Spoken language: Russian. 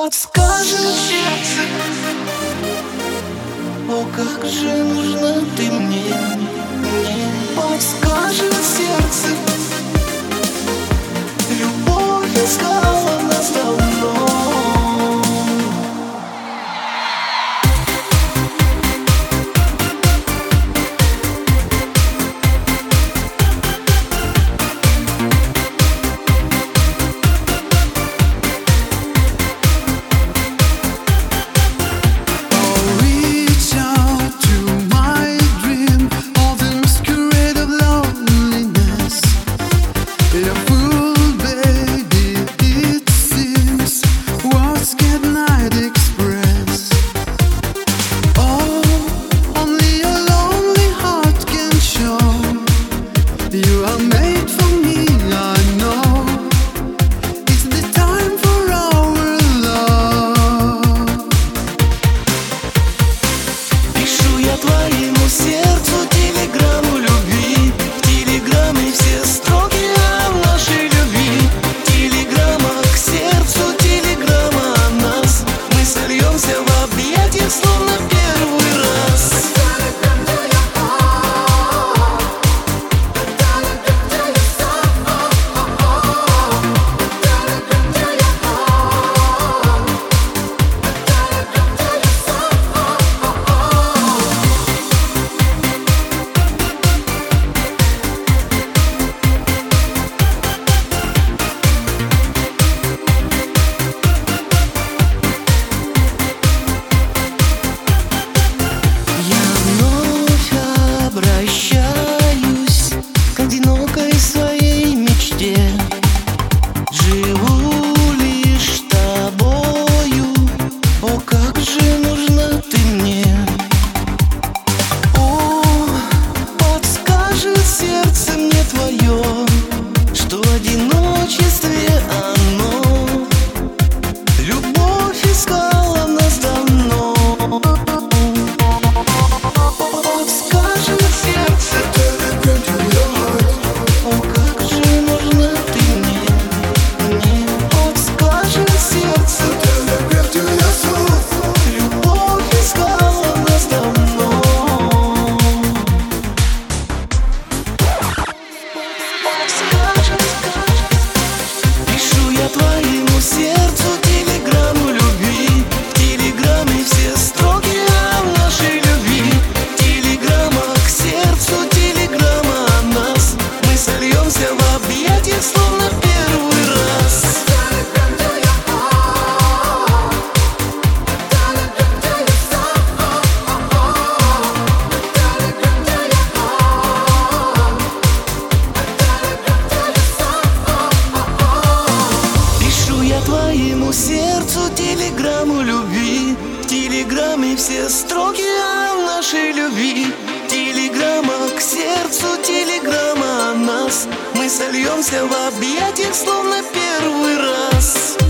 подскажет сердце. О, как же нужна ты мне, мне подскажет сердце. Любовь искала нас давно. Твоему сердцу телеграмму любви. В телеграмме все строки о нашей любви. Телеграмма к сердцу, телеграмма о нас. Мы сольемся в объятиях, словно первый раз. Что в одиночестве оно любовь искала нас давно. Подскажет сердце. О, как же нужна ты мне, мне подскажет сердце. Любовь искала нас давно. Пишу я твоему сердцу телеграмму любви. В телеграмме все строки о нашей любви. Телеграмма к сердцу, телеграмма о нас. Мы сольемся в объятиях, словно первый раз. Твоему сердцу телеграмму любви. В телеграмме все строки о нашей любви. Телеграмма к сердцу, телеграмма о нас. Мы сольемся в объятиях, словно первый раз.